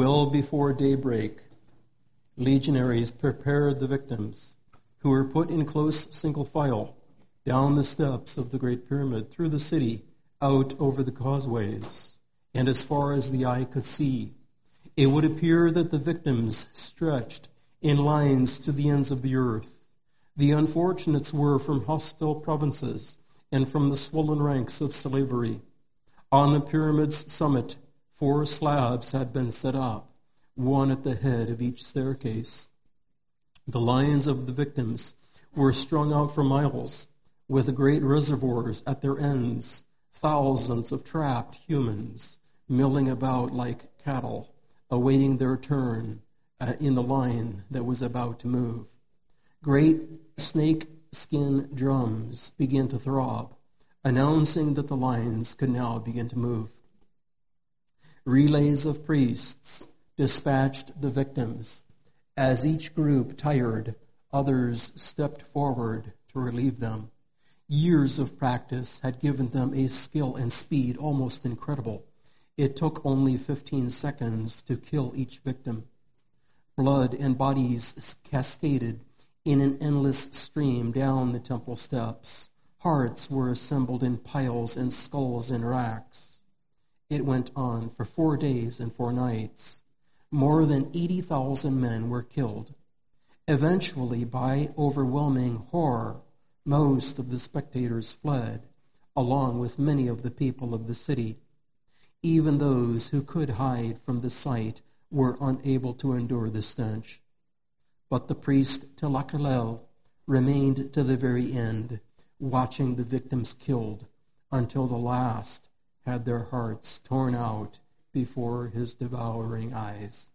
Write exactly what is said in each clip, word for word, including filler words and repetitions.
Well before daybreak, legionaries prepared the victims, who were put in close single file down the steps of the Great Pyramid, through the city, out over the causeways, and as far as the eye could see. It would appear that the victims stretched in lines to the ends of the earth. The unfortunates were from hostile provinces and from the swollen ranks of slavery. On the pyramid's summit, four slabs had been set up, one at the head of each staircase. The lines of the victims were strung out for miles, with great reservoirs at their ends, thousands of trapped humans milling about like cattle, awaiting their turn uh, in the line that was about to move. Great snake-skin drums began to throb, announcing that the lines could now begin to move. Relays of priests dispatched the victims. As each group tired, others stepped forward to relieve them. Years of practice had given them a skill and speed almost incredible. It took only fifteen seconds to kill each victim. Blood and bodies cascaded in an endless stream down the temple steps. Hearts were assembled in piles and skulls in racks. It went on for four days and four nights. More than eighty thousand men were killed. Eventually, by overwhelming horror, most of the spectators fled, along with many of the people of the city. Even those who could hide from the sight were unable to endure the stench. But the priest Tlacaelel remained to the very end, watching the victims killed until the last had their hearts torn out before his devouring eyes.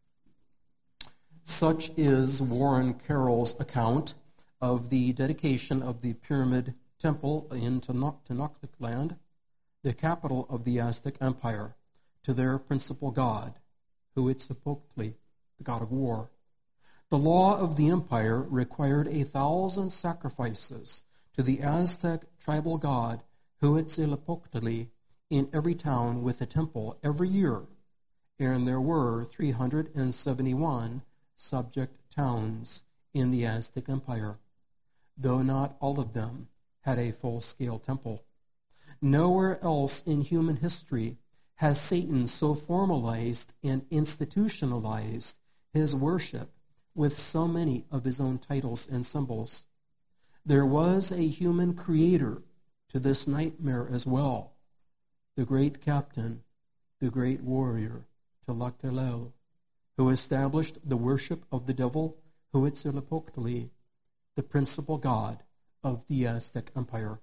Such is Warren Carroll's account of the dedication of the Pyramid Temple in Tenochtitlan, the capital of the Aztec Empire, to their principal god, Huitzilopochtli, the god of war. The law of the empire required a thousand sacrifices to the Aztec tribal god Huitzilopochtli in every town with a temple every year, and there were three hundred seventy-one subject towns in the Aztec Empire, though not all of them had a full-scale temple. Nowhere else in human history has Satan so formalized and institutionalized his worship with so many of his own titles and symbols. There was a human creator to this nightmare as well, the great captain, the great warrior, Tlacaelel, who established the worship of the devil Huitzilopochtli, the principal god of the Aztec Empire.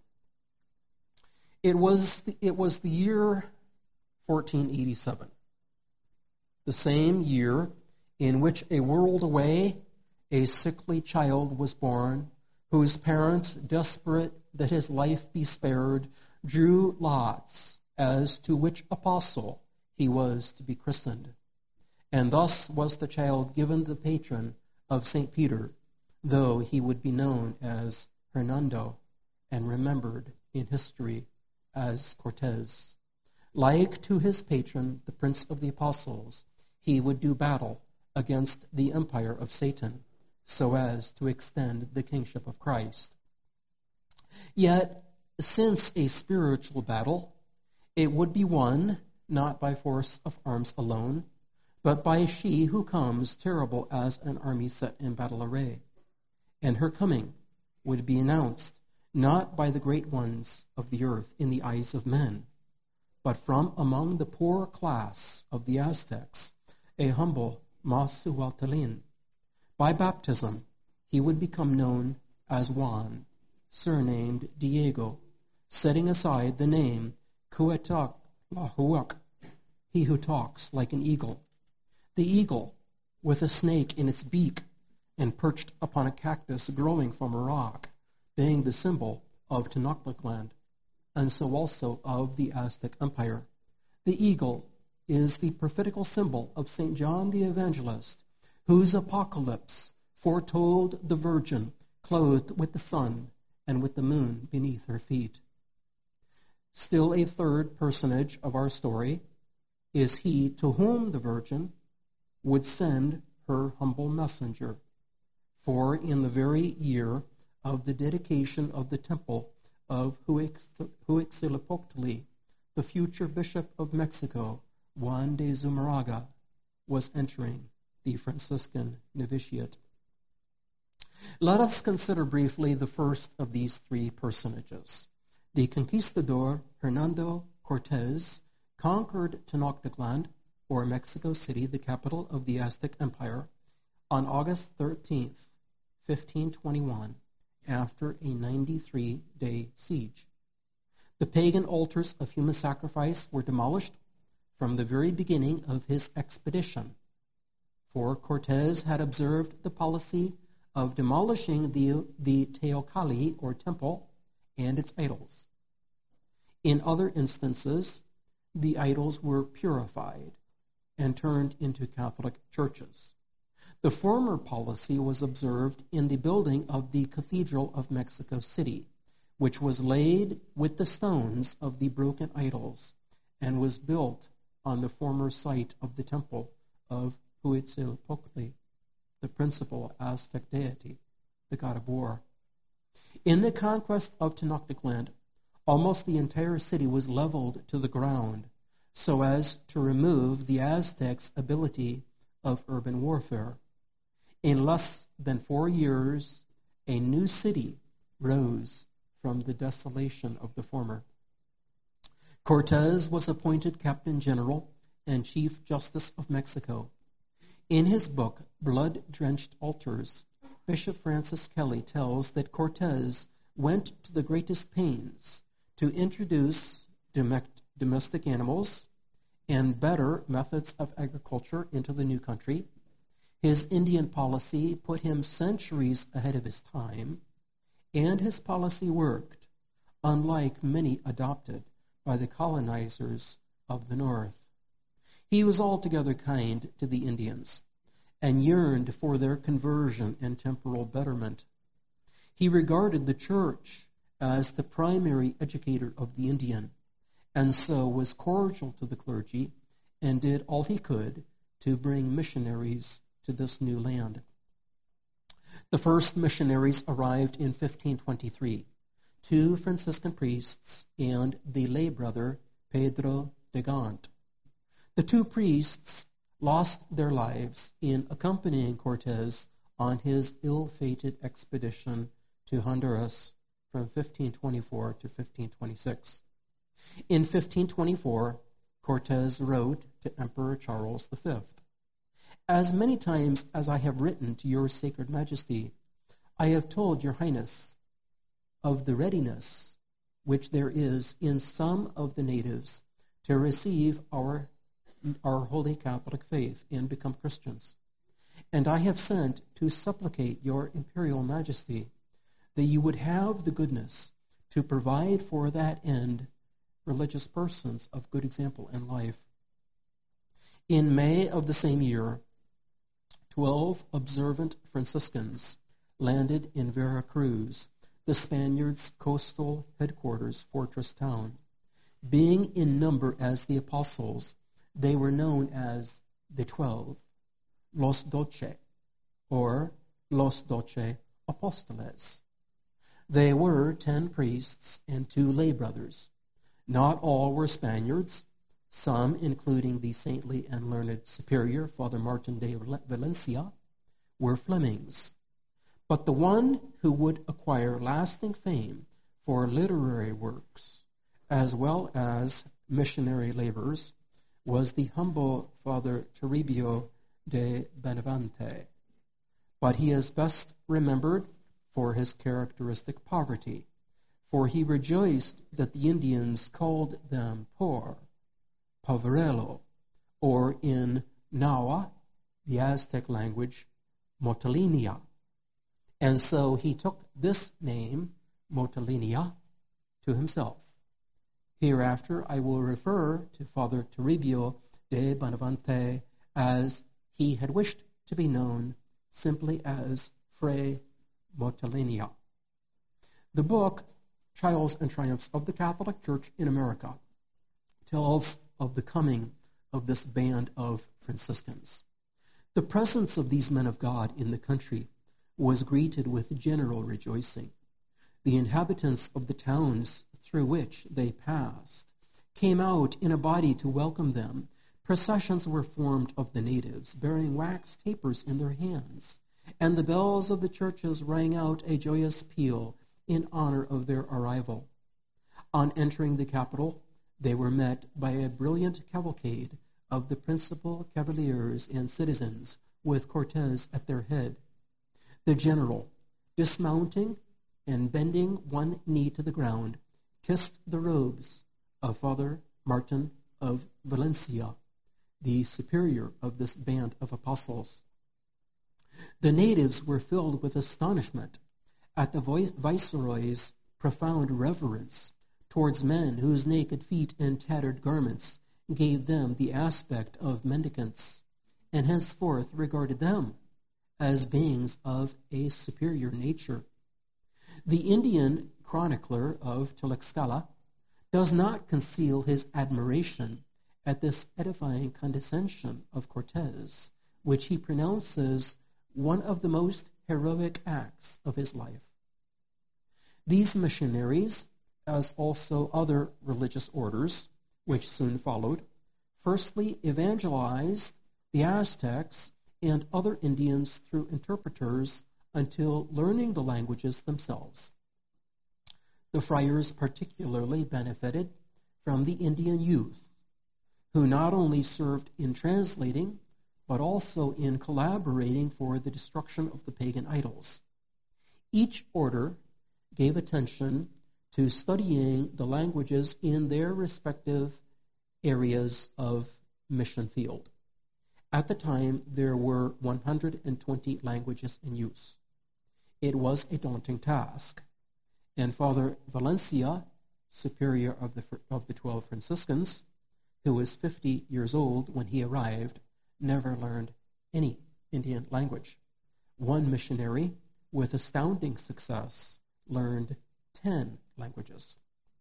It was the, it was the year fourteen eighty-seven, the same year in which a world away a sickly child was born, whose parents, desperate that his life be spared, drew lots as to which apostle he was to be christened. And thus was the child given the patron of Saint Peter, though he would be known as Hernando and remembered in history as Cortez. Like to his patron, the Prince of the Apostles, he would do battle against the empire of Satan, so as to extend the kingship of Christ. Yet, since a spiritual battle, it would be won not by force of arms alone, but by she who comes terrible as an army set in battle array. And her coming would be announced not by the great ones of the earth in the eyes of men, but from among the poor class of the Aztecs, a humble Masualtelin. By baptism, he would become known as Juan, surnamed Diego, setting aside the name Cuauhtlahuac, he who talks like an eagle. The eagle, with a snake in its beak and perched upon a cactus growing from a rock, being the symbol of Tenochtitlan, and so also of the Aztec Empire. The eagle is the prophetical symbol of Saint John the Evangelist, whose apocalypse foretold the Virgin clothed with the sun and with the moon beneath her feet. Still a third personage of our story is he to whom the Virgin, would send her humble messenger. For in the very year of the dedication of the temple of Huitzilopochtli, the future Bishop of Mexico, Juan de Zumarraga, was entering the Franciscan novitiate. Let us consider briefly the first of these three personages. The conquistador Hernando Cortez conquered Tenochtitlan, or Mexico City, the capital of the Aztec Empire, on August thirteenth, fifteen twenty-one, after a ninety-three day siege. The pagan altars of human sacrifice were demolished from the very beginning of his expedition, for Cortez had observed the policy of demolishing the, the Teocalli, or temple, and its idols. In other instances, the idols were purified and turned into Catholic churches. The former policy was observed in the building of the Cathedral of Mexico City, which was laid with the stones of the broken idols and was built on the former site of the temple of Huitzilopochtli, the principal Aztec deity, the god of war. In the conquest of Tenochtitlan, almost the entire city was leveled to the ground so as to remove the Aztecs' ability of urban warfare. In less than four years, a new city rose from the desolation of the former. Cortez was appointed Captain General and Chief Justice of Mexico. In his book, Blood-Drenched Altars, Bishop Francis Kelly tells that Cortez went to the greatest pains to introduce domestic animals and better methods of agriculture into the new country. His Indian policy put him centuries ahead of his time, and his policy worked, unlike many adopted by the colonizers of the North. He was altogether kind to the Indians and yearned for their conversion and temporal betterment. He regarded the church as the primary educator of the Indian, and so was cordial to the clergy and did all he could to bring missionaries to this new land. The first missionaries arrived in fifteen twenty-three, two Franciscan priests and the lay brother Pedro de Gant. The two priests lost their lives in accompanying Cortez on his ill-fated expedition to Honduras from fifteen twenty-four to fifteen twenty-six. In fifteen twenty-four, Cortez wrote to Emperor Charles the Fifth, "As many times as I have written to your sacred majesty, I have told your highness of the readiness which there is in some of the natives to receive our our holy Catholic faith and become Christians. And I have sent to supplicate your imperial majesty that you would have the goodness to provide for that end religious persons of good example and life." In May of the same year, twelve observant Franciscans landed in Veracruz, the Spaniards' coastal headquarters fortress town. Being in number as the apostles, they were known as the Twelve, Los Doce, or Los Doce Apóstoles. They were ten priests and two lay brothers. Not all were Spaniards. Some, including the saintly and learned superior, Father Martin de Valencia, were Flemings. But the one who would acquire lasting fame for literary works, as well as missionary labors, was the humble Father Toribio de Benavente. But he is best remembered for his characteristic poverty, for he rejoiced that the Indians called them poor, poverello, or in Nahua, the Aztec language, Motolinia. And so he took this name, Motolinia, to himself. Hereafter I will refer to Father Toribio de Benavente as he had wished to be known, simply as Fray Motolinia. The book, Trials and Triumphs of the Catholic Church in America, tells of the coming of this band of Franciscans. The presence of these men of God in the country was greeted with general rejoicing. The inhabitants of the towns through which they passed came out in a body to welcome them. Processions were formed of the natives, bearing wax tapers in their hands, and the bells of the churches rang out a joyous peal in honor of their arrival. On entering the capital, they were met by a brilliant cavalcade of the principal cavaliers and citizens, with Cortes at their head. The general, dismounting and bending one knee to the ground, kissed the robes of Father Martin of Valencia, the superior of this band of apostles. The natives were filled with astonishment at the viceroy's profound reverence towards men whose naked feet and tattered garments gave them the aspect of mendicants, and henceforth regarded them as beings of a superior nature. The Indian chronicler of Tlaxcala does not conceal his admiration at this edifying condescension of Cortes, which he pronounces one of the most heroic acts of his life. These missionaries, as also other religious orders, which soon followed, firstly evangelized the Aztecs and other Indians through interpreters until learning the languages themselves. The friars particularly benefited from the Indian youth, who not only served in translating, but also in collaborating for the destruction of the pagan idols. Each order gave attention to studying the languages in their respective areas of mission field. At the time, there were one hundred twenty languages in use. It was a daunting task, and Father Valencia, superior of the of the twelve Franciscans, who was fifty years old when he arrived, never learned any Indian language. One missionary, with astounding success, learned ten languages.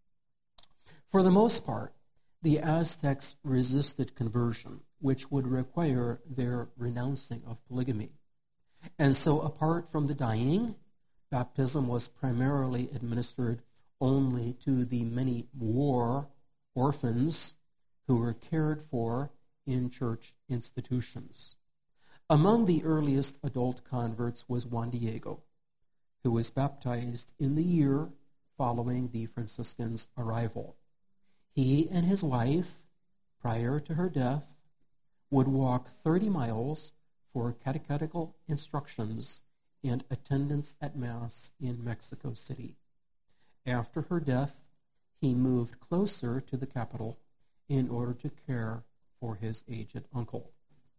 For the most part, the Aztecs resisted conversion, which would require their renouncing of polygamy. And so, apart from the dying, baptism was primarily administered only to the many war orphans who were cared for in church institutions. Among the earliest adult converts was Juan Diego, who was baptized in the year following the Franciscans' arrival. He and his wife, prior to her death, would walk thirty miles for catechetical instructions and attendance at Mass in Mexico City. After her death, he moved closer to the capital in order to care for his aged uncle.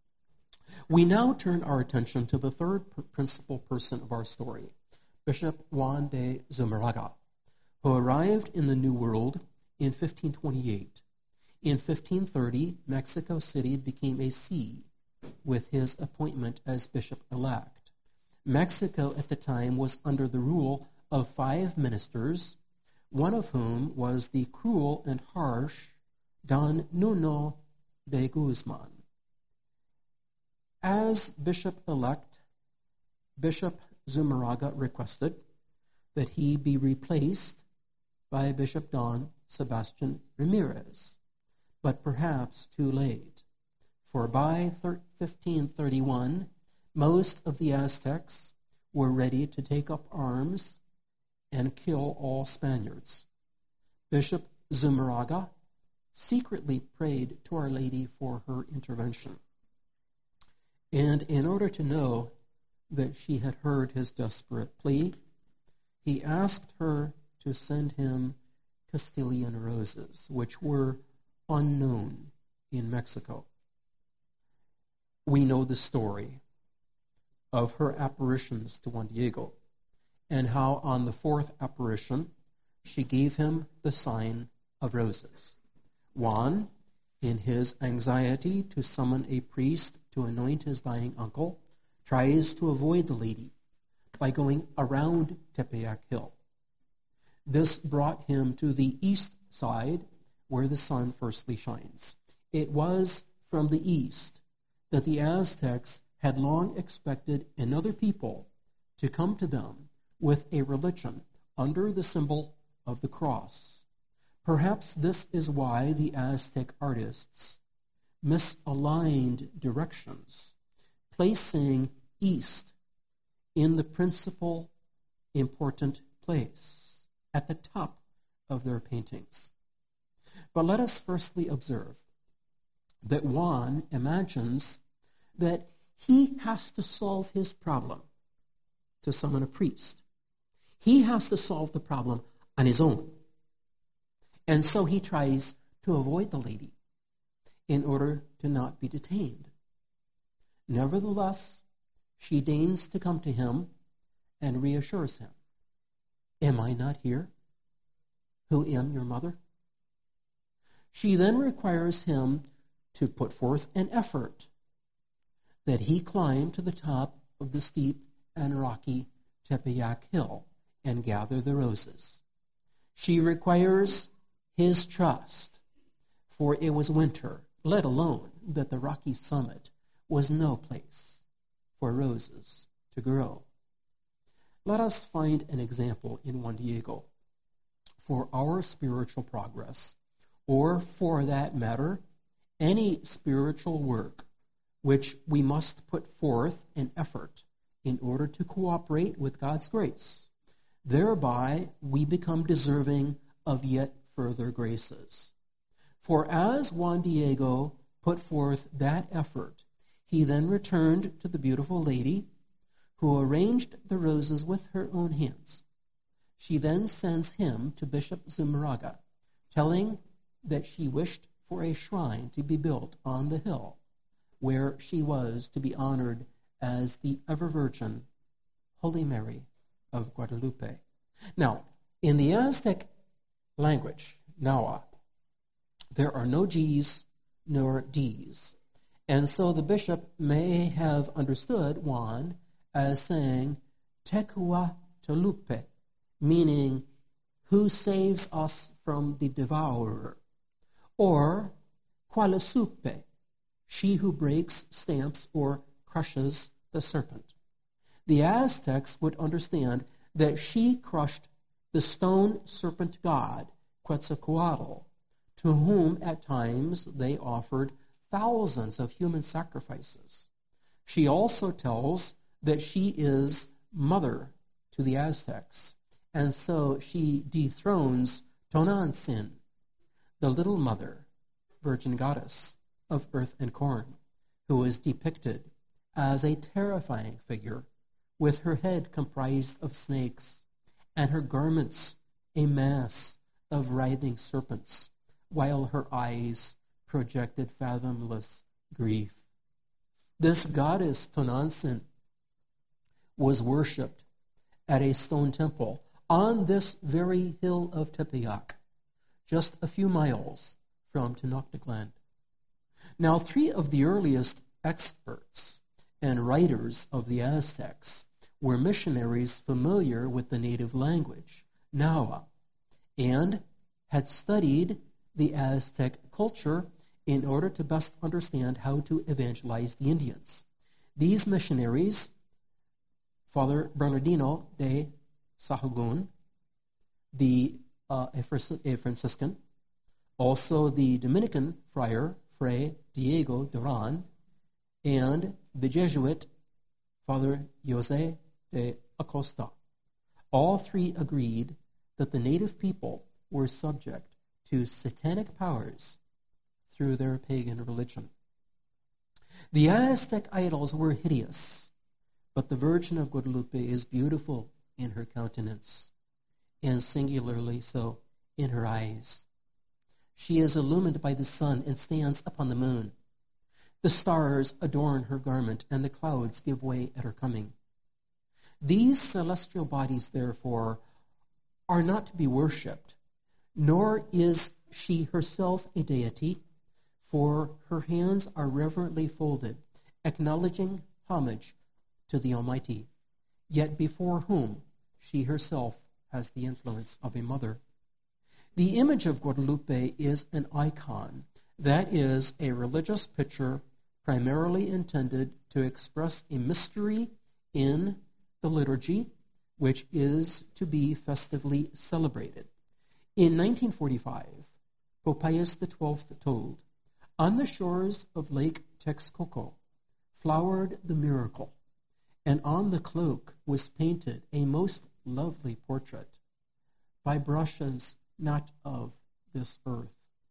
We now turn our attention to the third principal person of our story, Bishop Juan de Zumarraga, who arrived in the New World in fifteen twenty-eight. In fifteen thirty, Mexico City became a see with his appointment as bishop-elect. Mexico at the time was under the rule of five ministers, one of whom was the cruel and harsh Don Nuno de Guzman. As bishop-elect, Bishop Zumarraga requested that he be replaced by Bishop Don Sebastian Ramirez, but perhaps too late, for by fifteen thirty-one, most of the Aztecs were ready to take up arms and kill all Spaniards. Bishop Zumarraga secretly prayed to Our Lady for her intervention. And in order to know that she had heard his desperate plea, he asked her to send him Castilian roses, which were unknown in Mexico. We know the story of her apparitions to Juan Diego, and how on the fourth apparition she gave him the sign of roses. Juan, in his anxiety to summon a priest to anoint his dying uncle, tries to avoid the lady by going around Tepeyac Hill. This brought him to the east side, where the sun firstly shines. It was from the east that the Aztecs had long expected another people to come to them with a religion under the symbol of the cross. Perhaps this is why the Aztec artists misaligned directions, placing east in the principal important place at the top of their paintings. But let us firstly observe that Juan imagines that he has to solve his problem to summon a priest. He has to solve the problem on his own. And so he tries to avoid the lady in order to not be detained. Nevertheless, she deigns to come to him and reassures him. Am I not here, who am your mother? She then requires him to put forth an effort that he climb to the top of the steep and rocky Tepeyac Hill and gather the roses. She requires his trust, for it was winter, let alone that the rocky summit was no place for roses to grow. Let us find an example in Juan Diego for our spiritual progress, or for that matter, any spiritual work which we must put forth an effort in order to cooperate with God's grace. Thereby we become deserving of yet further graces. For as Juan Diego put forth that effort, he then returned to the beautiful lady who arranged the roses with her own hands. She then sends him to Bishop Zumarraga, telling that she wished for a shrine to be built on the hill where she was to be honored as the ever-Virgin Holy Mary of Guadalupe. Now, in the Aztec language, Nahua, there are no G's nor D's. And so the bishop may have understood Juan as saying, Tecuatolupe, meaning, who saves us from the devourer, or Qualisupe, she who breaks, stamps, or crushes the serpent. The Aztecs would understand that she crushed the stone serpent god, Quetzalcoatl, to whom at times they offered thousands of human sacrifices. She also tells that she is mother to the Aztecs, and so she dethrones Tonantzin, the little mother, virgin goddess of earth and corn, who is depicted as a terrifying figure with her head comprised of snakes and her garments a mass of writhing serpents, while her eyes projected fathomless grief. This goddess Tonantzin was worshipped at a stone temple on this very hill of Tepeyac, just a few miles from Tenochtitlan. Now, three of the earliest experts and writers of the Aztecs were missionaries familiar with the native language, Nahua, and had studied the Aztec culture in order to best understand how to evangelize the Indians. These missionaries, Father Bernardino de Sahagún, the uh, a Franciscan, also the Dominican friar, Fray Diego Duran, and the Jesuit, Father Jose de Acosta. All three agreed that the native people were subject to satanic powers through their pagan religion. The Aztec idols were hideous, but the Virgin of Guadalupe is beautiful in her countenance, and singularly so in her eyes. She is illumined by the sun and stands upon the moon. The stars adorn her garment, and the clouds give way at her coming. These celestial bodies, therefore, are not to be worshipped, nor is she herself a deity, for her hands are reverently folded, acknowledging homage to the Almighty, yet before whom she herself has the influence of a mother. The image of Guadalupe is an icon, that is, a religious picture primarily intended to express a mystery in the liturgy, which is to be festively celebrated. In nineteen forty-five, Pope Pius the twelfth told, "On the shores of Lake Texcoco flowered the miracle, and on the cloak was painted a most lovely portrait by brushes not of this earth."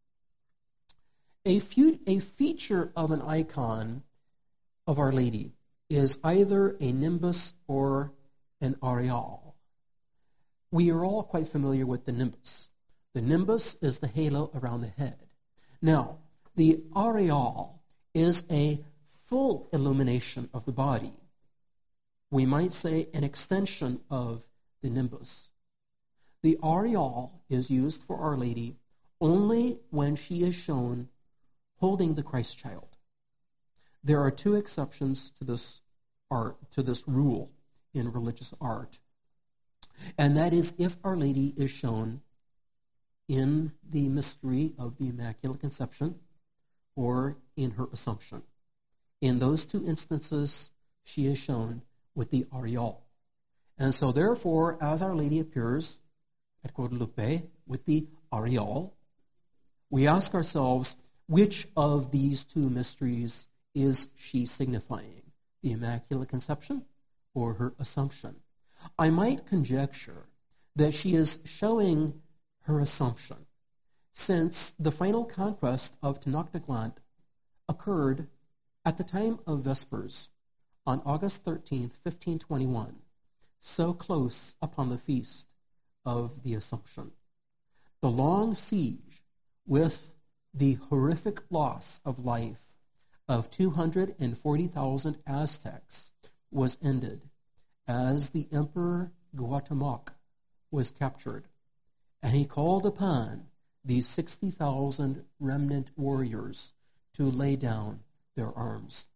A, few, a feature of an icon of Our Lady is either a nimbus or an aureole. We are all quite familiar with the nimbus. The nimbus is the halo around the head. Now, the aureole is a full illumination of the body. We might say an extension of the nimbus. The aureole is used for Our Lady only when she is shown holding the Christ child. There are two exceptions to this art, to this rule in religious art. And that is if Our Lady is shown in the mystery of the Immaculate Conception or in her Assumption. In those two instances, she is shown with the aureole. And so therefore, as Our Lady appears at Guadalupe with the aureole, we ask ourselves, which of these two mysteries is she signifying? The Immaculate Conception or her Assumption? I might conjecture that she is showing her Assumption, since the final conquest of Tenochtitlan occurred at the time of Vespers on August thirteenth, fifteen twenty-one, so close upon the feast of the Assumption. The long siege with the horrific loss of life of two hundred forty thousand Aztecs was ended as the Emperor Cuauhtemoc was captured, and he called upon these sixty thousand remnant warriors to lay down their arms.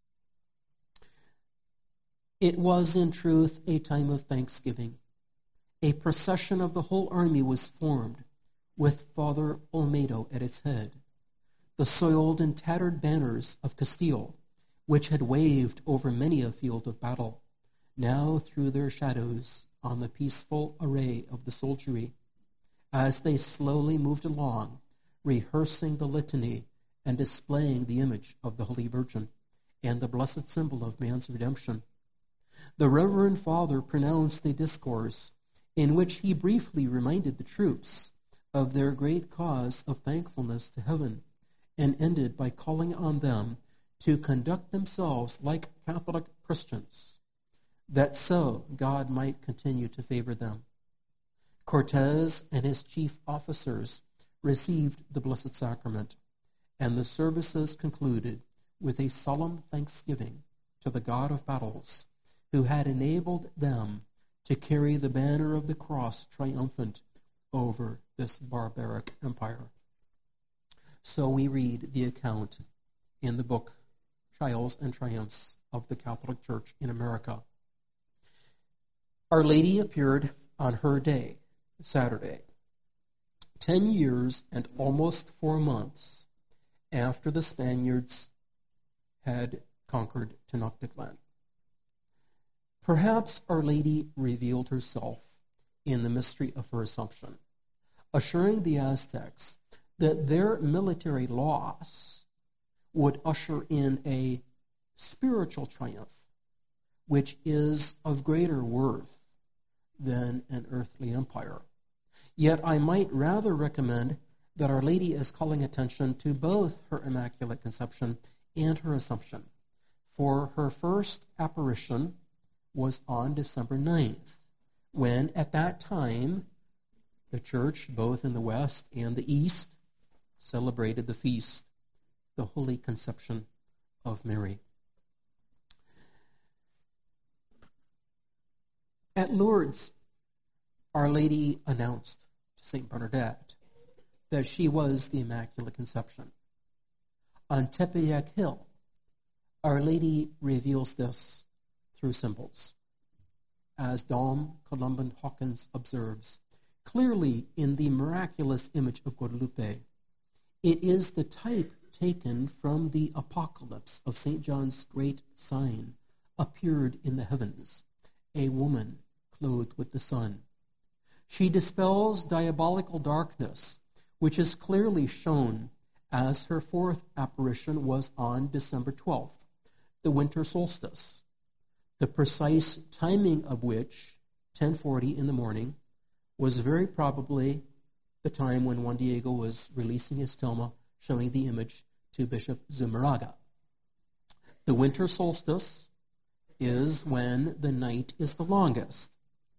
It was in truth a time of thanksgiving. A procession of the whole army was formed, with Father Olmedo at its head. The soiled and tattered banners of Castile, which had waved over many a field of battle, now threw their shadows on the peaceful array of the soldiery, as they slowly moved along, rehearsing the litany and displaying the image of the Holy Virgin and the blessed symbol of man's redemption. The Reverend Father pronounced a discourse in which he briefly reminded the troops of their great cause of thankfulness to heaven, and ended by calling on them to conduct themselves like Catholic Christians, that so God might continue to favor them. Cortez and his chief officers received the Blessed Sacrament, and the services concluded with a solemn thanksgiving to the God of battles, who had enabled them to carry the banner of the cross triumphant over this barbaric empire. So we read the account in the book Trials and Triumphs of the Catholic Church in America. Our Lady appeared on her day, Saturday, ten years and almost four months after the Spaniards had conquered Tenochtitlan. Perhaps Our Lady revealed herself in the mystery of her Assumption, assuring the Aztecs that their military loss would usher in a spiritual triumph, which is of greater worth than an earthly empire. Yet I might rather recommend that Our Lady is calling attention to both her Immaculate Conception and her Assumption, for her first apparition was on December ninth, when at that time the Church, both in the West and the East, celebrated the feast, the Holy Conception of Mary. At Lourdes, Our Lady announced to Saint Bernadette that she was the Immaculate Conception. On Tepeyac Hill, Our Lady reveals this through symbols. As Dom Columban Hawkins observes, clearly in the miraculous image of Guadalupe, it is the type taken from the Apocalypse of Saint John's great sign, appeared in the heavens, a woman clothed with the sun. She dispels diabolical darkness, which is clearly shown as her fourth apparition was on December twelfth, the winter solstice, the precise timing of which, ten forty in the morning, was very probably the time when Juan Diego was releasing his tilma, showing the image to Bishop Zumarraga. The winter solstice is when the night is the longest.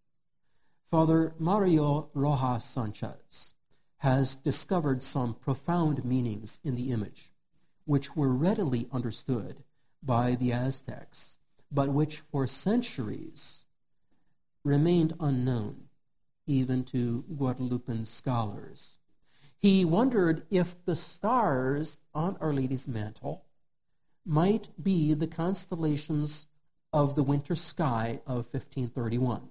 Father Mario Rojas Sanchez has discovered some profound meanings in the image, which were readily understood by the Aztecs, but which for centuries remained unknown even to Guadalupan scholars. He wondered if the stars on Our Lady's mantle might be the constellations of the winter sky of fifteen thirty-one.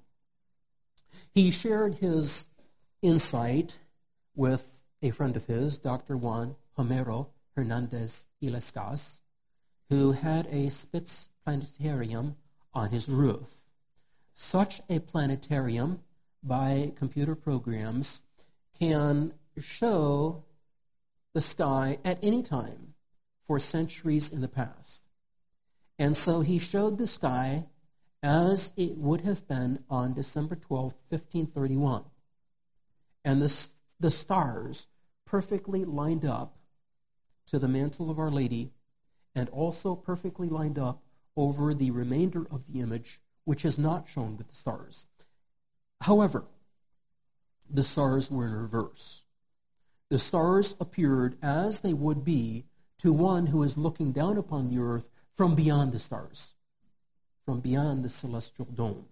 He shared his insight with a friend of his, Doctor Juan Homero Hernandez Illescas, who had a Spitz planetarium on his roof. Such a planetarium, by computer programs, can show the sky at any time for centuries in the past. And so he showed the sky as it would have been on December twelfth, fifteen thirty-one. And the, the stars perfectly lined up to the mantle of Our Lady, and also perfectly lined up over the remainder of the image, which is not shown with the stars. However, the stars were in reverse. The stars appeared as they would be to one who is looking down upon the earth from beyond the stars, from beyond the celestial dome.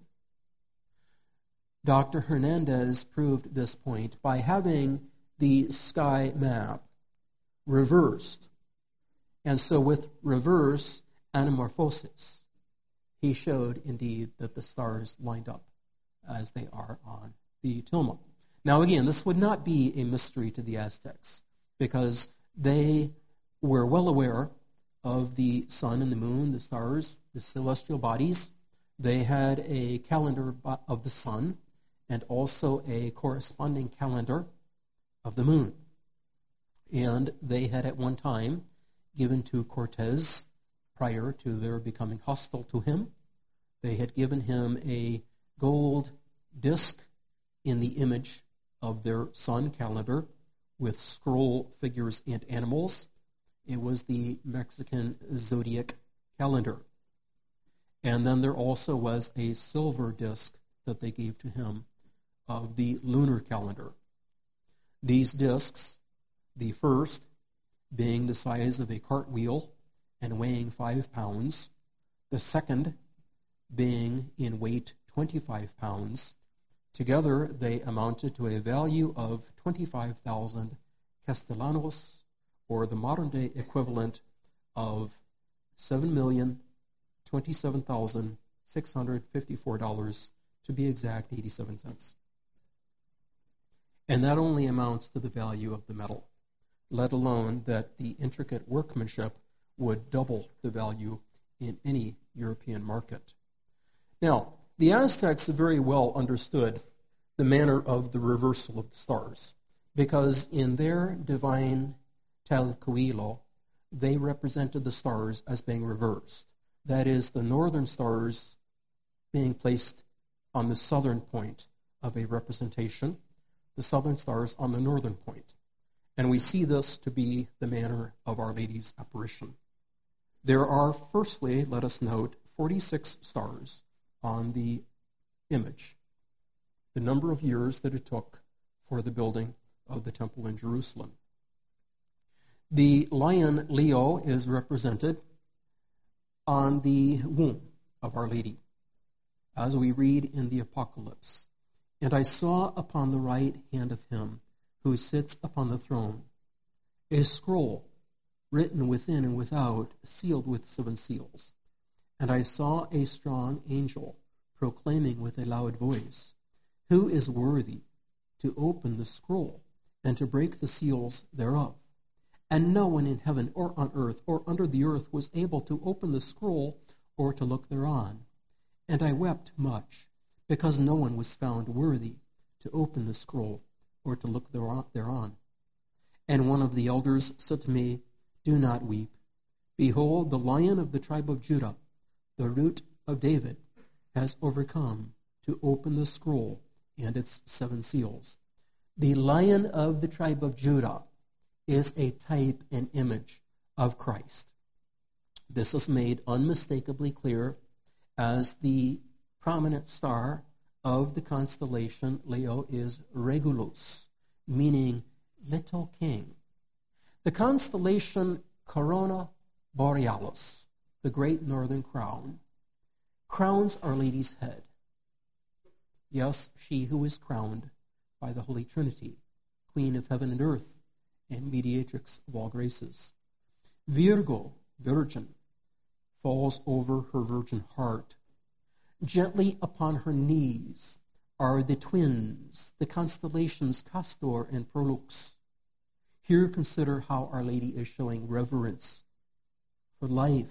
Doctor Hernandez proved this point by having the sky map reversed. And so with reverse anamorphosis, he showed indeed that the stars lined up as they are on the tilma. Now again, this would not be a mystery to the Aztecs, because they were well aware of the sun and the moon, the stars, the celestial bodies. They had a calendar of the sun and also a corresponding calendar of the moon. And they had at one time given to Cortez, prior to their becoming hostile to him, they had given him a gold disc in the image of their sun calendar with scroll figures and animals. It was the Mexican zodiac calendar. And then there also was a silver disc that they gave to him of the lunar calendar. These discs, the first being the size of a cartwheel and weighing five pounds, the second being in weight twenty-five pounds, together they amounted to a value of twenty-five thousand castellanos, or the modern-day equivalent of seven million twenty-seven thousand six hundred fifty-four dollars, to be exact, eighty-seven cents. And that only amounts to the value of the metal, let alone that the intricate workmanship would double the value in any European market. Now, the Aztecs very well understood the manner of the reversal of the stars, because in their divine Talcuilo, they represented the stars as being reversed. That is, the northern stars being placed on the southern point of a representation, the southern stars on the northern point. And we see this to be the manner of Our Lady's apparition. There are, firstly, let us note, forty-six stars on the image, the number of years that it took for the building of the temple in Jerusalem. The lion Leo is represented on the womb of Our Lady, as we read in the Apocalypse. And I saw upon the right hand of him who sits upon the throne a scroll written within and without, sealed with seven seals. And I saw a strong angel proclaiming with a loud voice, "Who is worthy to open the scroll and to break the seals thereof?" and no one in heaven or on earth or under the earth was able to open the scroll or to look thereon. And I wept much, because no one was found worthy to open the scroll or to look thereon. And one of the elders said to me, Do not weep. Behold, the Lion of the tribe of Judah, the root of David, has overcome to open the scroll and its seven seals. The Lion of the tribe of Judah is a type and image of Christ. This is made unmistakably clear as the prominent star of the constellation Leo is Regulus, meaning little king. The constellation Corona Borealis, the great northern crown, crowns Our Lady's head. Yes, she who is crowned by the Holy Trinity, Queen of heaven and earth, and mediatrix of all graces. Virgo, virgin, falls over her virgin heart. Gently upon her knees are the twins, the constellations Castor and Pollux. Here consider how Our Lady is showing reverence for life,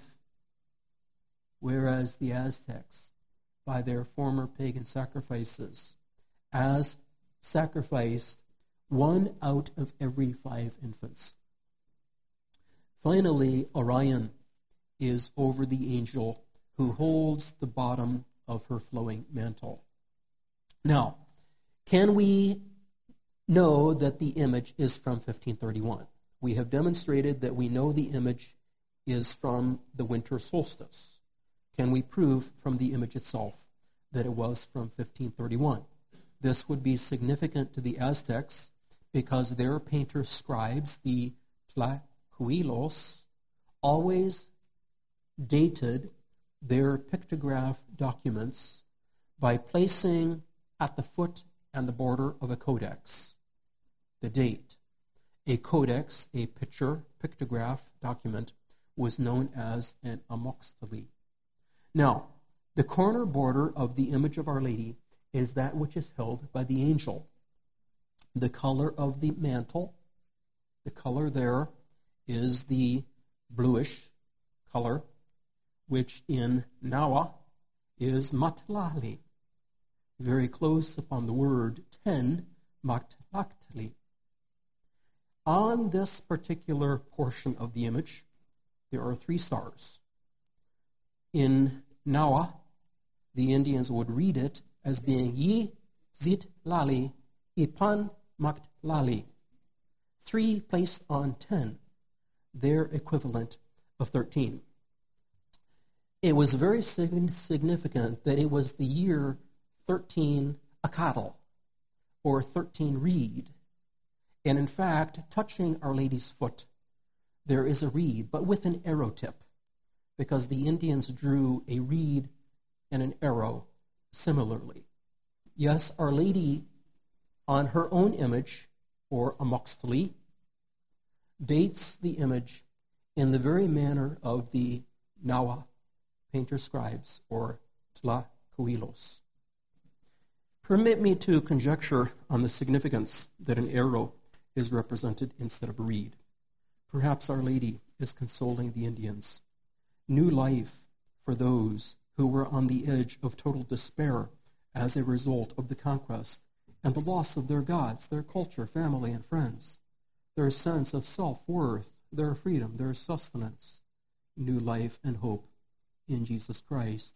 whereas the Aztecs, by their former pagan sacrifices, as sacrificed one out of every five infants. Finally, Orion is over the angel who holds the bottom of her flowing mantle. Now, can we know that the image is from fifteen thirty-one? We have demonstrated that we know the image is from the winter solstice. Can we prove from the image itself that it was from fifteen thirty-one? This would be significant to the Aztecs because their painter scribes, the Tlacuilos, always dated their pictograph documents by placing at the foot and the border of a codex the date. A codex, a picture, pictograph document, was known as an amoxtele. Now, the corner border of the image of Our Lady is that which is held by the angel. The color of the mantle, the color there is the bluish color, which in Nawa is matlali, very close upon the word ten, matlaktli. On this particular portion of the image, there are three stars. In Nawa, the Indians would read it as being Yi Zit Lali Ipan Maktlali. Three placed on ten, their equivalent of thirteen. It was very significant that it was the year thirteen Akatl, or thirteen reed. And in fact, touching Our Lady's foot, there is a reed, but with an arrow tip, because the Indians drew a reed and an arrow similarly. Yes, Our Lady, on her own image, or amoxtele, dates the image in the very manner of the Nawa painter scribes, or Tlacuilos. Permit me to conjecture on the significance that an arrow is represented instead of a reed. Perhaps Our Lady is consoling the Indians. New life for those who were on the edge of total despair as a result of the conquest and the loss of their gods, their culture, family, and friends, their sense of self-worth, their freedom, their sustenance, new life and hope in Jesus Christ.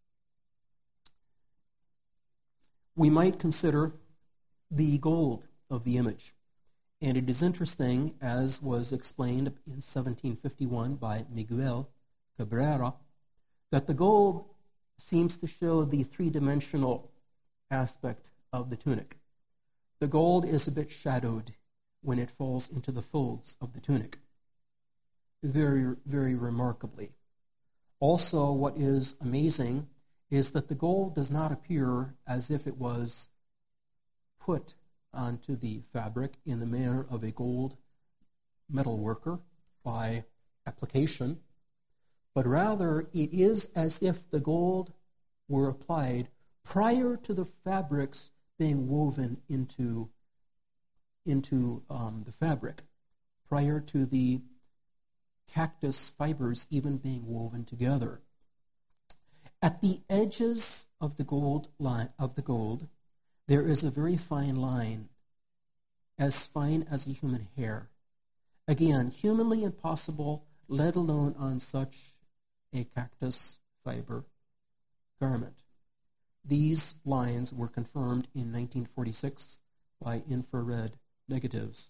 We might consider the gold of the image. And it is interesting, as was explained in seventeen fifty-one by Miguel Cabrera, that the gold seems to show the three-dimensional aspect of the tunic. The gold is a bit shadowed when it falls into the folds of the tunic. Very, very remarkably. Also, what is amazing is that the gold does not appear as if it was put onto the fabric in the manner of a gold metal worker by application, but rather it is as if the gold were applied prior to the fabrics being woven into, into um, the fabric, prior to the cactus fibers even being woven together. At the edges of the gold line of the gold, there is a very fine line, as fine as a human hair. Again, humanly impossible, let alone on such a cactus fiber garment. These lines were confirmed in nineteen forty-six by infrared negatives.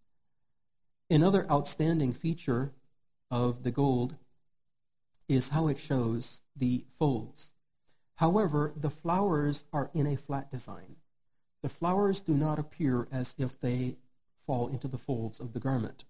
Another outstanding feature of the gold is how it shows the folds. However, the flowers are in a flat design. The flowers do not appear as if they fall into the folds of the garment.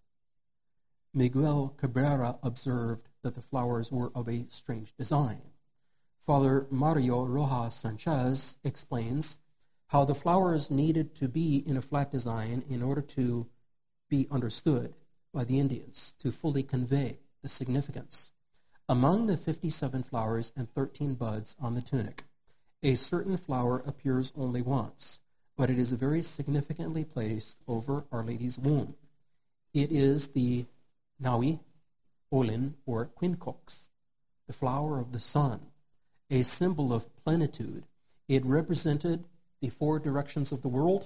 Miguel Cabrera observed that the flowers were of a strange design. Father Mario Rojas Sanchez explains how the flowers needed to be in a flat design in order to be understood by the Indians, to fully convey the significance. Among the fifty-seven flowers and thirteen buds on the tunic, a certain flower appears only once, but it is very significantly placed over Our Lady's womb. It is the Nawi Olin, or quincox, the flower of the sun, a symbol of plenitude. It represented the four directions of the world.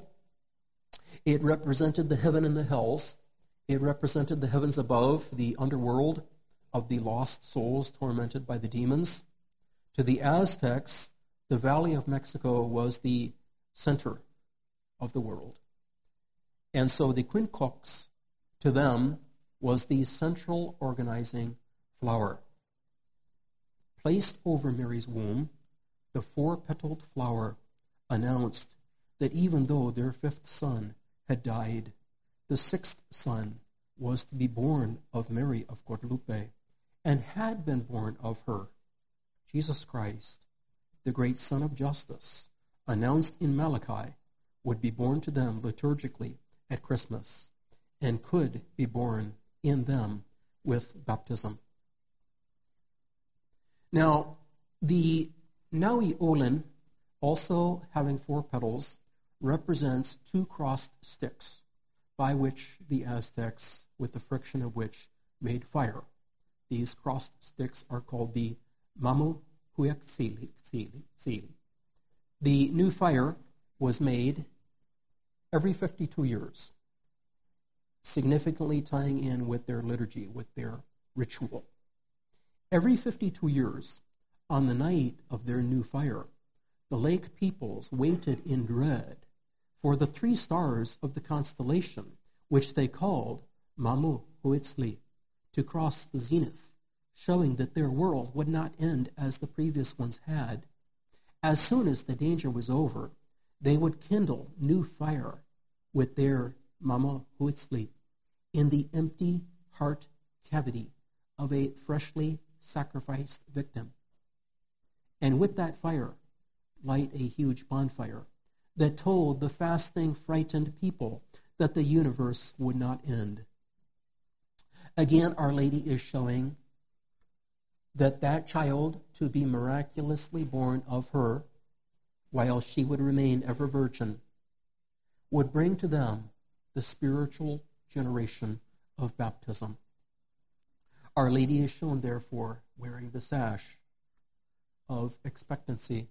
It represented the heaven and the hells. It represented the heavens above, the underworld of the lost souls tormented by the demons. To the Aztecs, the Valley of Mexico was the center of the world. And so the quincox, to them, was the central organizing flower. Placed over Mary's womb, the four-petaled flower announced that even though their fifth son had died, the sixth son was to be born of Mary of Guadalupe, and had been born of her. Jesus Christ, the great Son of Justice, announced in Malachi, would be born to them liturgically at Christmas, and could be born in them with baptism. Now, the Nawi Olin, also having four petals, represents two crossed sticks by which the Aztecs, with the friction of which, made fire. These crossed sticks are called the Mamu Huitzili. The new fire was made every fifty-two years, significantly tying in with their liturgy, with their ritual. Every fifty-two years, on the night of their new fire, the lake peoples waited in dread for the three stars of the constellation, which they called Mamu Huitzili, to cross the zenith, showing that their world would not end as the previous ones had. As soon as the danger was over, they would kindle new fire with their Mamu Huitzili in the empty heart cavity of a freshly sacrificed victim. And with that fire, light a huge bonfire that told the fasting, frightened people that the universe would not end. Again, Our Lady is showing that that child to be miraculously born of her, while she would remain ever virgin, would bring to them the spiritual generation of baptism. Our Lady is shown, therefore, wearing the sash of expectancy,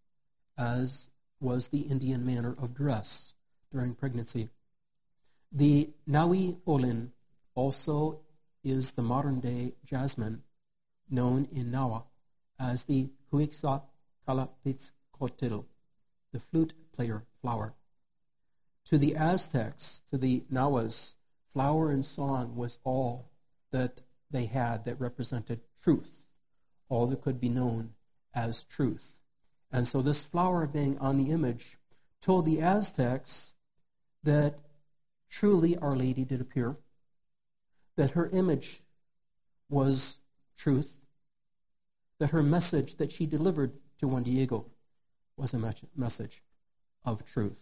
as was the Indian manner of dress during pregnancy. The Nawi Olin also is the modern-day jasmine, known in Nawa as the Huixacalapitzcoatl, the flute player flower. To the Aztecs, to the Nahuas, flower and song was all that they had that represented truth, all that could be known as truth. And so this flower being on the image told the Aztecs that truly Our Lady did appear, that her image was truth, that her message that she delivered to Juan Diego was a message of truth.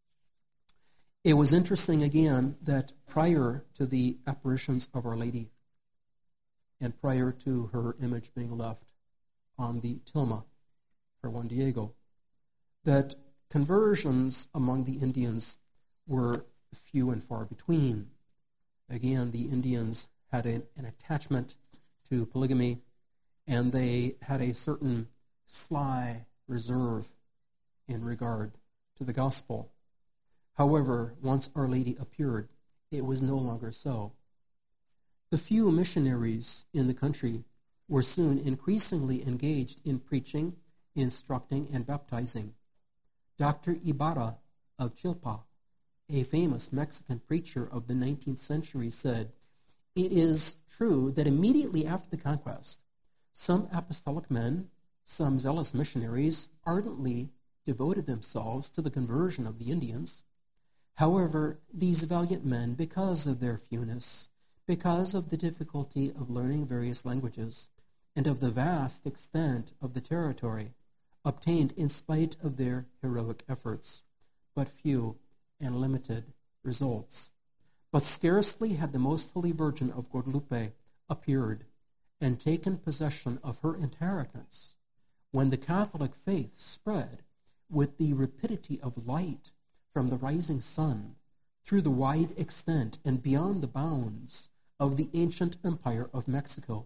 It was interesting again that prior to the apparitions of Our Lady and prior to her image being left on the tilma for Juan Diego, that conversions among the Indians were few and far between. Again, the Indians had a, an attachment to polygamy, and they had a certain sly reserve in regard to the gospel. However, once Our Lady appeared, it was no longer so. The few missionaries in the country were soon increasingly engaged in preaching, instructing, and baptizing. Doctor Ibarra of Chilpa, a famous Mexican preacher of the nineteenth century, said, "It is true that immediately after the conquest, some apostolic men, some zealous missionaries, ardently devoted themselves to the conversion of the Indians. However, these valiant men, because of their fewness, because of the difficulty of learning various languages, and of the vast extent of the territory, obtained, in spite of their heroic efforts, but few and limited results. But scarcely had the Most Holy Virgin of Guadalupe appeared and taken possession of her inheritance, when the Catholic faith spread with the rapidity of light from the rising sun through the wide extent and beyond the bounds of the ancient empire of Mexico.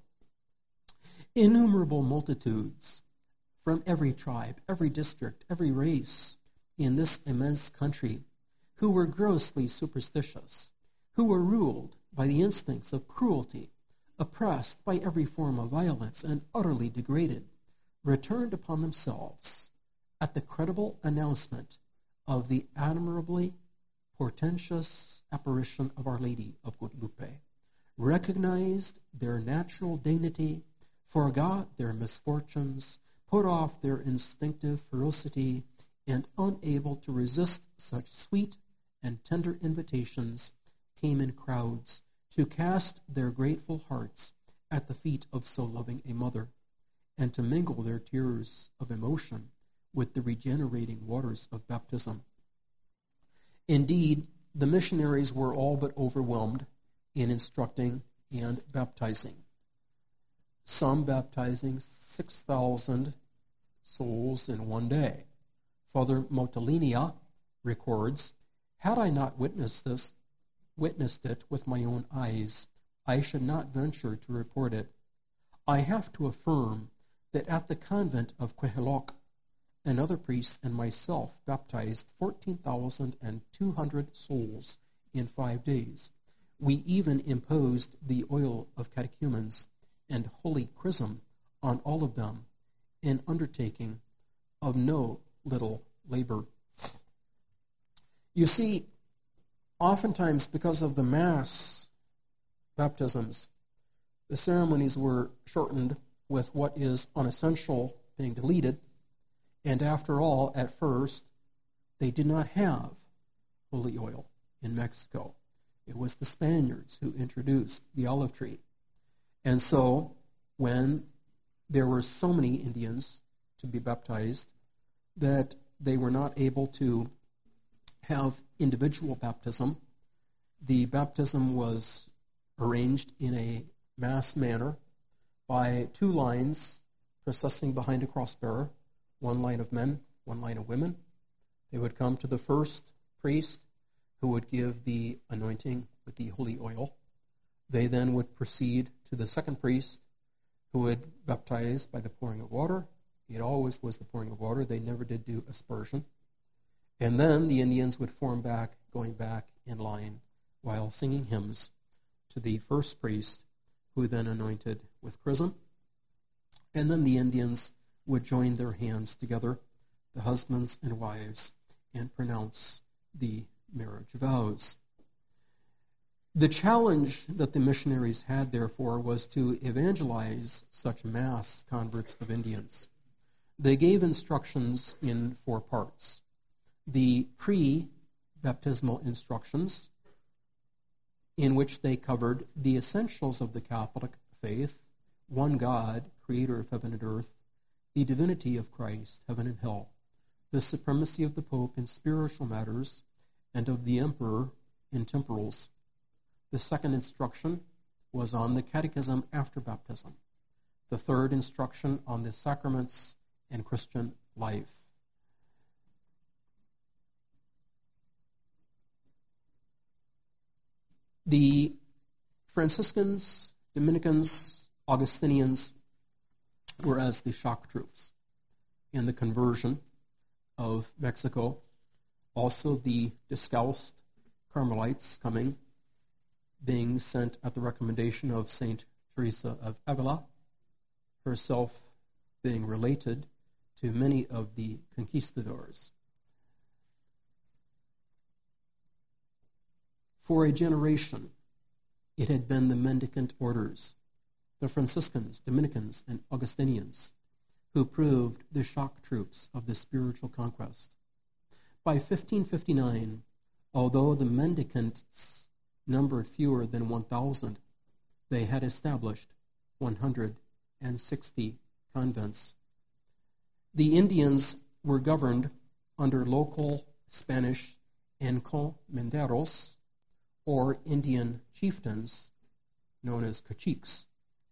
Innumerable multitudes from every tribe, every district, every race in this immense country, who were grossly superstitious, who were ruled by the instincts of cruelty, oppressed by every form of violence, and utterly degraded, returned upon themselves at the credible announcement of the admirably portentous apparition of Our Lady of Guadalupe, recognized their natural dignity, forgot their misfortunes, put off their instinctive ferocity, and unable to resist such sweet and tender invitations, came in crowds to cast their grateful hearts at the feet of so loving a mother, and to mingle their tears of emotion with the regenerating waters of baptism. Indeed, the missionaries were all but overwhelmed in instructing and baptizing, some baptizing six thousand souls in one day. Father Motolinia records, "Had I not witnessed this, witnessed it with my own eyes, I should not venture to report it. I have to affirm that at the convent of Queheloc, another priest and myself baptized fourteen thousand two hundred souls in five days. We even imposed the oil of catechumens and holy chrism on all of them, an undertaking of no little labor." You see, oftentimes because of the mass baptisms, the ceremonies were shortened with what is unessential being deleted, and after all, at first, they did not have holy oil in Mexico. It was the Spaniards who introduced the olive tree. And so, when there were so many Indians to be baptized that they were not able to have individual baptism, the baptism was arranged in a mass manner by two lines processing behind a cross-bearer, one line of men, one line of women. They would come to the first priest, who would give the anointing with the holy oil. They then would proceed to the second priest, who would baptize by the pouring of water. It always was the pouring of water. They never did do aspersion. And then the Indians would form back, going back in line, while singing hymns to the first priest, who then anointed with chrism. And then the Indians would join their hands together, the husbands and wives, and pronounce the marriage vows. The challenge that the missionaries had, therefore, was to evangelize such mass converts of Indians. They gave instructions in four parts. The pre-baptismal instructions, in which they covered the essentials of the Catholic faith, one God, creator of heaven and earth, the divinity of Christ, heaven and hell, the supremacy of the Pope in spiritual matters, and of the Emperor in temporals. The second instruction was on the catechism after baptism. The third instruction on the sacraments and Christian life. The Franciscans, Dominicans, Augustinians were as the shock troops in the conversion of Mexico. Also the Discalced Carmelites coming, being sent at the recommendation of Saint Teresa of Avila, herself being related to many of the conquistadors. For a generation, it had been the mendicant orders, the Franciscans, Dominicans, and Augustinians, who proved the shock troops of the spiritual conquest. By fifteen fifty-nine, although the mendicants numbered fewer than one thousand, they had established one hundred sixty convents. The Indians were governed under local Spanish encomenderos, or Indian chieftains, known as caciques.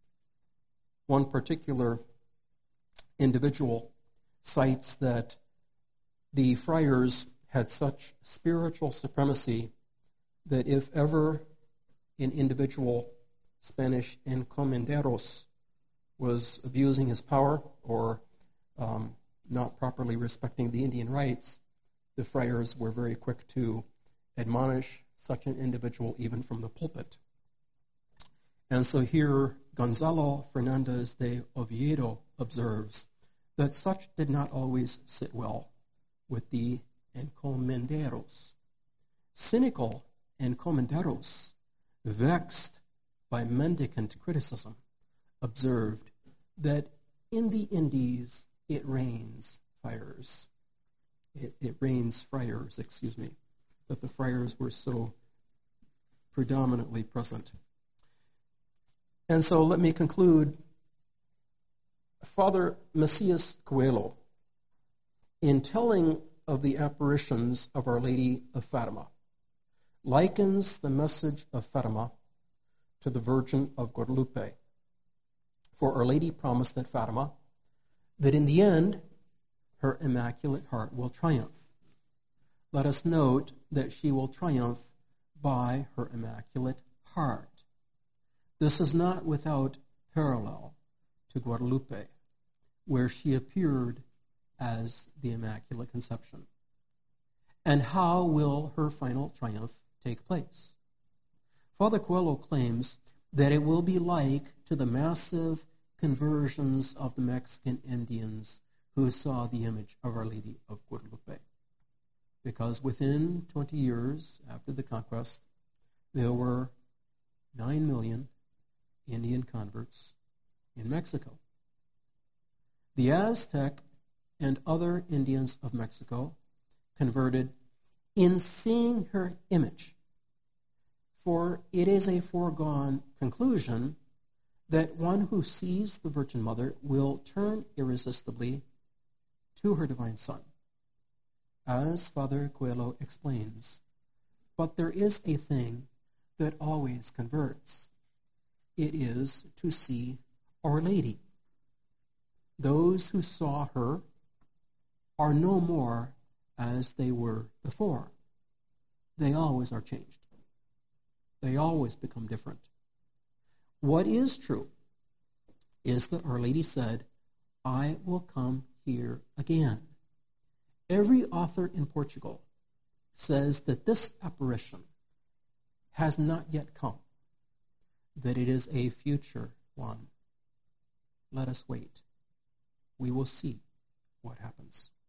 One particular individual cites that the friars had such spiritual supremacy that if ever an individual Spanish encomenderos was abusing his power or um, not properly respecting the Indian rights, the friars were very quick to admonish such an individual even from the pulpit. And so here Gonzalo Fernandez de Oviedo observes that such did not always sit well with the encomenderos. Cynical encomenderos, vexed by mendicant criticism, observed that in the Indies it rains fires. It, it rains friars, excuse me, that the friars were so predominantly present. And so let me conclude. Father Macias Coelho, in telling of the apparitions of Our Lady of Fatima, likens the message of Fatima to the Virgin of Guadalupe. For Our Lady promised at Fatima that in the end, her Immaculate Heart will triumph. Let us note that she will triumph by her Immaculate Heart. This is not without parallel to Guadalupe, where she appeared as the Immaculate Conception. And how will her final triumph take place? Father Coelho claims that it will be like to the massive conversions of the Mexican Indians who saw the image of Our Lady of Guadalupe. Because within twenty years after the conquest, there were nine million Indian converts in Mexico. The Aztec and other Indians of Mexico converted in seeing her image, for it is a foregone conclusion that one who sees the Virgin Mother will turn irresistibly to her divine Son, as Father Coelho explains. But there is a thing that always converts. It is to see Our Lady. Those who saw her are no more as they were before. They always are changed. They always become different. What is true is that Our Lady said, I will come here again. Every author in Portugal says that this apparition has not yet come, that it is a future one. Let us wait. We will see what happens.